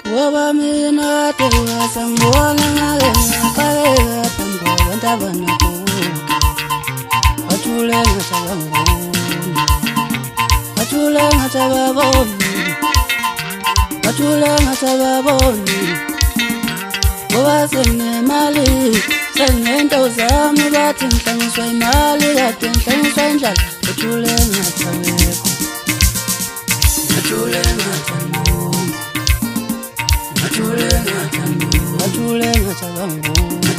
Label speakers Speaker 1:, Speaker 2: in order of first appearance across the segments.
Speaker 1: Woba mina tewa sangwana ngale ngakaya pambo ndabana ko Atule ngachabango Atule ngachababoni Atule ngachababoni Woba sene mali sengento zami bathi ngihlanganiswa imali kade ngihlanganiswa njalo Atule ngachabeko Atule ngachabeko Atule ngachabango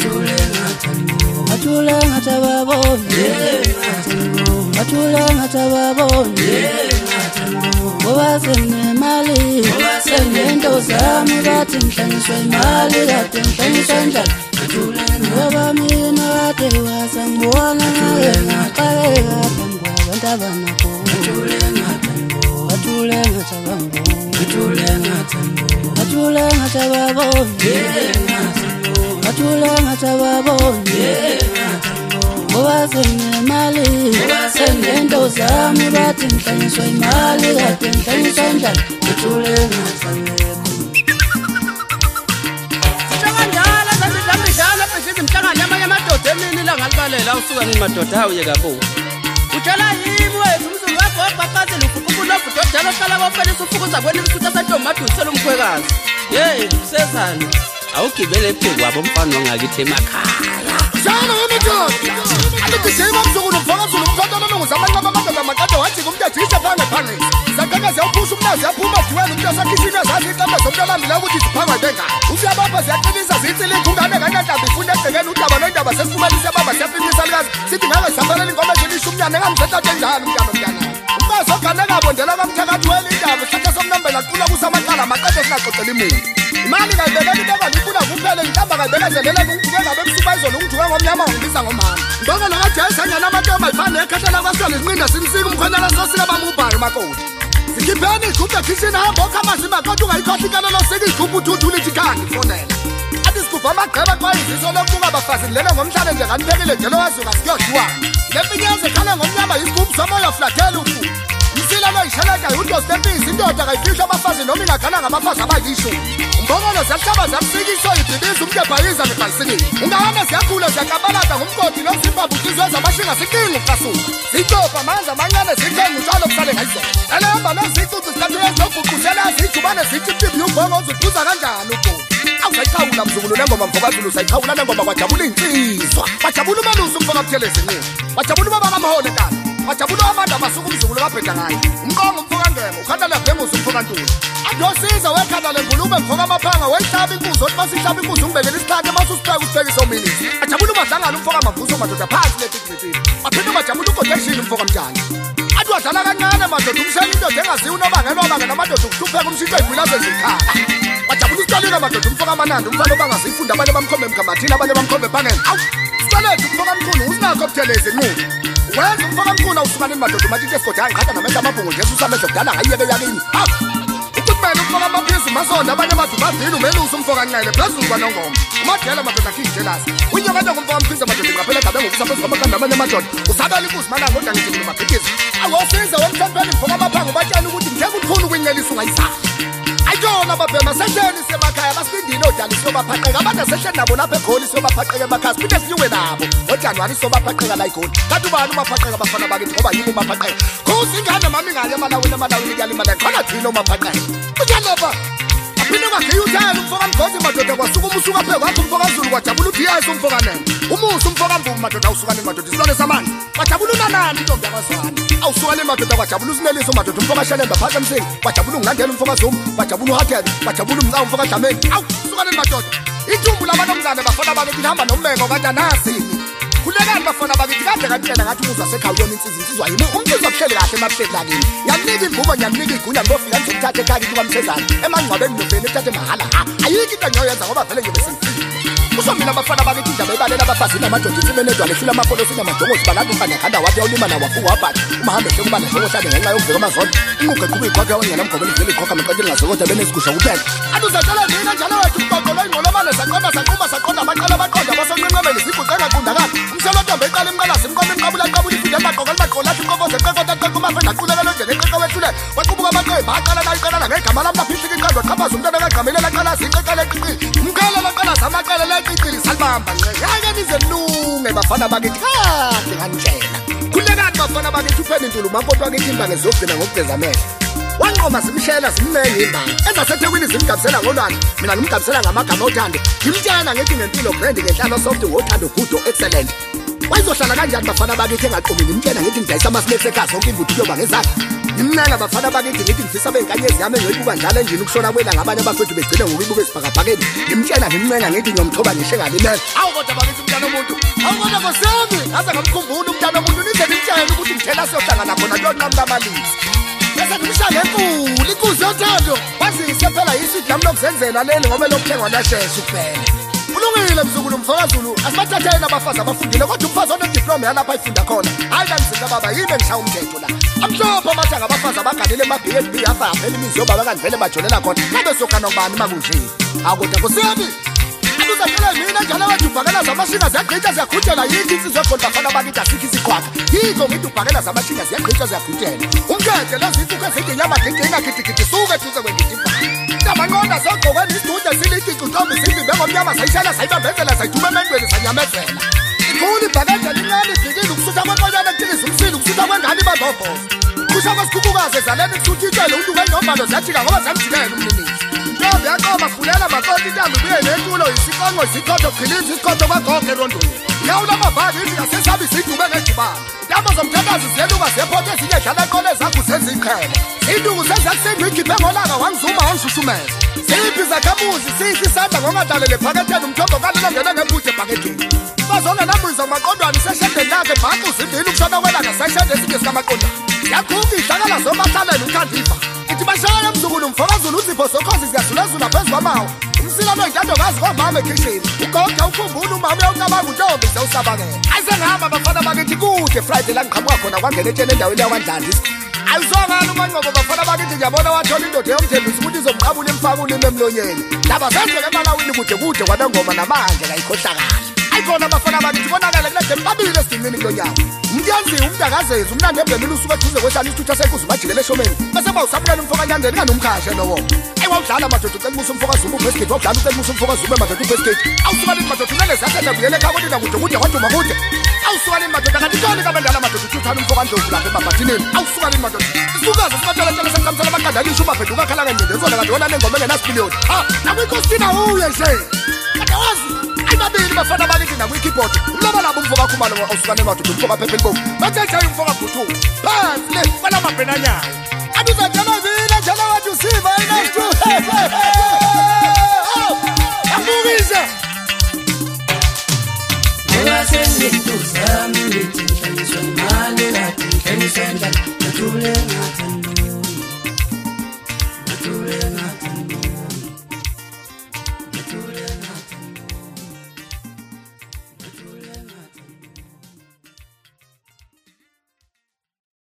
Speaker 1: Atule ngachababoni Atule ngachababoni Woba sene mali sengento zami bathi ngihlanganiswa imali kade ngihlanganiswa njalo Woba mina tewa sangwana ngake ngaqaleka phambi kwabantu abanakho Atule ngachabango Atule ngachababoni Atule ngachababoni Woba sene mali sengento zami bathi ngihlanganiswa imali kade ngihlanganiswa njalo Atule ngachabeko
Speaker 2: Sihlangana zamidlala phezulu imhlangano yamanye amadoda emini la ngalibalela usuka nini madoda awuye kabo Utshela yimi wethu umzulu wakho wabhaqazela ukhuphulo obudodala ohlala kwafanele ufukuza kwena imisuta satomati usela umkhwekazi hey sesana awugibele phezu kwabo mfana wangakithi emakhaya
Speaker 3: Shana wemadoda Alithi shema mzukulu mfakazulu umkhonto nonguzamanye amadoda amakade wathi kumntu ajisha phange phange Sakaka siyaphusha umnazi yaphuma diweni umntu asakhishini yazazi iqamba zomntalambila ukuthi ziphangwa benga Usiyabapha ziyaqinisa zitsile ingungane kanyantambi ifuna egcekeni udaba nondaba sesifumanise baba siyafinisa likazi sithi ngake safanele inkomo ezilisha umnyane engamzethathe njani umntana Umfazi oganeka bondela kamthakathi weli indaba isithathe somnambela qula kusamaqala amaqede singaxoxela imuntu Imali kayibekela into engifuna kuphela ngihamba kayibekezelela ukujike ngabe ebusuku izolo ungijike ngomnyama ngibiza ngomama Ngibona nakaJesu anyana amantombi ayifane ekhethela kwasona isinqinda sinisika umkhwenyana sosika bamubhari makoti Sikhipheni igubhu ekhisini hamba okhamasi makoti ungayikhohla inkalo sika igubhu uthuthu lithi khani fonela Athi sigubha amagqeba xa iziso lokubuka abafazi lelo ngomhlanje nje kanibekile nje lowazuka siyodliwa Lempinyeze ekhala ngomnyama isigubhu somoya flathela ufu Isila lo isheleka uDos Tempisi indoda kayifihla abafazi noma ingagana ngamafazi abayisho Umbongolo ziyahlaba zamsikiso ibhibiza umkebhayiza nebhayisikile Ungahamba siyakhula siyakabalata ngumgodi nomzimba butizwe zabashinga sikinga ukasuka Sitopha manza amancane sithenga utshalo kusale ngayizona Elehamba nezicucu zikathuye zokuqusela zijubane zithi umbongo uziphuza kanjani ubhodi Awusayikhawula mzukulu nengoma mfokazulu sayikhawula nengoma kwajabula insizwa Bajabula umalusi umfoka buthelezi nini Bajabula ubaba kamhole kani Bajabula amanda amasuku umzukulu kabheda ngayo Umqongo umfoka ngemo ukhandala bhenguza umfoka ntuli Adosiza wekhanda lengulube mfoka amaphanga weyihlaba inkuzo othi basihlaba inkuzo ungibekela isikhathi masusibheka usibheka isomilisi Bajabula umadlangana umfoka mavuso madoda phansi letikritin Baphinde bajabula ugodeshini umfoka mjani Athi wadlala kancane madoda umshela indoda engaziwa unobangena amadoda ukuhlupheka umshintsho ey'gwilazo ezikhala Bajabula usicalile madoda umfoka amanandi umfana obangazifunda abanye bamkhombe emkamathini abanye bamkhombe ebhangeni Awu sicalethu umfoka mkhulu usinakho buthelezi nqubo Wenza umfoka mkhulu awusukane madoda umathi into esigodi hayi ngikhatha namehlo amabhungu nje usamehlo kudala ngayiyeke yakini Ukumele umfoka amaphizi masonda abanye abantu badile umelusa umfoka nqele phezulu kwanongoma umadela madoda akhijelasi unyokade ngumfoka mkhize madoda ngaphela gabe ngokusa phezulu kwamaqanda amanye amadoda usabela inkuzi malanga kodwa ngijibile mabhikizi awosiza wemthethweni umfoka amaphango batshela ukuthi ngeke uthuni ukuncelisa ungayisala Ayona babhema sesheni semakhaya basindile odala siyobaphaqeka abanye sesheni nabo lapha eGoli siyobaphaqeka emakhaya siphinde sinyuwe nabo ngoJanuwari siyobaphaqeka la eGoli kanti ubani umaphaqeka abafana bakithi ngoba yini umaphaqeka kuzingane mami ngale emalawini kuyalimala khona thina umaphaqeka uyanova aphinde kwageyuthela umfoka mgozi madoda kwasuka umusuka phe kwakho umfoka Zulu kwajabula uDiyasi umfoka nene umusa umfoka Mvumu madoda usukane madoda isilwane samanje kwajabula unanani intombi yakwaZwane awusukane madoda kwajabula usineliso madoda umfoka Shelemba phakathi emsini kwajabula ungandela umfoka Zuma kwajabula uHakele kwajabula umcawu umfoka Dlamini awu sukane madoda ithumbu lamantombazane bafana bakithi hamba nommengo kantanasi Kulekani bafana bakithi kade kantsela ngathi umuzwa sekhaya uyona insizwa yimi umsizwa kuhleli kahle emahleli lakini ngiyakunika imvumo ngiyakunika igunya ngofika ngizokuthatha ekhaya kithi kwamsezana emangcwabeni nofeni ethathe mahala ayikho into engiyoyenza ngoba vele ngibe sengifile Usomila abafana bakithi indaba ebalela abafazi namadoda isibenedwa lehlula amapolosi namajongozi balanda umfana ekhanda wathi awulima nawo wafuka wabhathi umahambe hleke ubana hloko hlale ngenxa yokuveka amazonto inquqe qhubeka ikhokha wengena mgobelo vele ikhokha maqedela ngazokotha benesigusha kuphela Aduzatshela nina njalo wethu uqoqolo ingqolobane saqonda amaqala abaqonda basonqenqemeni ziguqe ngaqundakala umselo ntombe eqala imqalasi imqomo imqabula ifide emaqoqo Qoko lathi Qoko zeqoko taqoko umafela qulela lo nje leqoko wethule waqubuka amaqembu baqala nayiqala ngegama lami laphithika iqando qhabaza umntwana kaqhamile laqala siqeqa leqiqi umqala laqala samaqala leqiqi salibamba nje yake nizelunge bafana bakithi kade nganitshela kulekani bafana bakithi upheni intulu makodwa akithi imbange zogcina ngokugeza amehlo wanqoma simshela simmenye imbange ezasethekwini zimgabisela ngolwandle mina ngimgabisela ngamagama othando ngimtshela ngithi ngempilo brand ngenhlalo soft ngothando good excellent wayizohlala kanjani bafana bakithi engaqomi ngimtshela ngithi ngidayisa amasnacks ekhaya zonke imvuthu kuyoba ngezakhe ngimnela bafana bakithi ngithi ngifisa benkanyezi yami engeyibuka njalo endlini ukushona kwela ngabanye abafethu begcine ngokuyibuka esibhakabhakeni ngimtshela ngimncenga ngithi ngiyomthoba ngishe ngalimela awu kodwa bakithi umntana omuntu awu kodwa ngosemi ngaze ngamkhumbula umntana omuntu nize nimtshele ukuthi ngithela siyohlangana khona kuyonqamula amalisi bese ngimshaya ngenkulu inkuzi yothando wazise phela yisidi lami lokuzenzela leli ngoba lokuthengwa nashesha kuphela ulungile mzukulu mfakazulu asibathatheni abafazi abafundile kodwa umfazi onediploma yalapha ayifunda khona hayi kangisinda baba yini engishaya umthetho la amhlophe amathi angabafazi abaganile ema-B&B afa yaphela imizi yoba bakandivele bajolela khona ngabe sokana kubani makunje akodwa kusemi uzatshela mina njalo wethu ubhakela zamashinga ziyagqitha ziyakhutshela yithi insizwe khona bafana bakithi asikho isikhwakha yikho ngithi ubhakela zamashinga ziyagqitha ziyakhutshela umkhethe lezintuku ezidinyama gidinga gidigidi suke eduze kwengidimba ntamanqonda zogqokweni isidude silikicu ntombi zivimbe ngomnyama sayishela sayibambezela sayithuma emendweni sanyamezela ikhulu ibhakede lincane ifikile ukusutha kwenkonyana ekutiliza umsili ukusutha kwengane ibambomboza kusha kwesikhukhukazi ezaleni kusuthitshele untuku eyinombalo ziyajika ngoba ziyamjikela umninisi ntombi yaqoba fulela makoti intambi ubuye nentulo yisiqonqo isikhotho qhiliza isikhotho kwagogo erondweni yawula amavali ithi yasesabi zidube ngejibana intambo zomthakazi ziyeluka zephotho ezinye dlala eqole zakho seziqhele induku sezakusindwa ikhiphe ngolaka wangizuma wangishushumeza ziphi zakhamuzi sihle isandla ngongadlalele ephaketheni umthombo kalelo ngena ngebhuje ebhaketheni bazongenambiza maqondwane seshedeni lakhe bhaqi uzimbili ukushona kwelanga seshede esinye sikamaqondwane yakhupha ihlakala zomahlalela uthandiva ithi bashaya mzukulu mfokazulu uzipho sokhozi ziyazulazula phezu kwamawa umsilano intandokazi komama ekhishini ugoga ukhumbula umama uyawucabanga untombi sewusabakela ayisengihamba bafana bakithi kude friday la ngiqhamuka khona kwangena etsheni endaweni yakwandlandisa ayizongani umanqobo bafana bakithi ngiyabona wathola indoda yomthembisa ukuthi izomqabula imfaka ulimi emlonyeni laba senzeke emalawini kude kude kwanengoma namanje kayikhohlakala ayikhona abafana bakithi konakele kule dembabili esidingini kulonyaka umnyanziwe umntakazezi umnandi embelile usuke eduze kwehlala isithutha senkuzi bajikele eshomeni bese bawusabukela umfokanyandeni kanomkhashe nowo wawudlala madoda ucela umusa umfokazuba ubheskate wawudlala ucela umusa umfokazuba madoda ubheskate awusukanini madoda unele zasenda buyele ekhakonina kude kude kwaduma kude awusukanini madoda kanti ntoni kabendala madoda uthuthana umfokandlovu lapha emabhathineni awusukanini madoda isukazi sibatshela semcamisela amaqandalisho ubabheda ukakhala kancinde zona kanti wona nengoma engenasipiliyoni nakwikostina uye nje kade wazi ayibabili bafana bakithi nakwikeyboard umloba labo umfoka khumalo awusukane madoda umfoka phepheli bovu bathetshayo umfoka bhuthuka phansi le kwalamabhenanyayo abizajala vile njalo wathi usiva inastu amukise
Speaker 1: ngoba sengintuza ngithi nhlaliswe imali ngathi nhlaliswe njalo nathule ngathi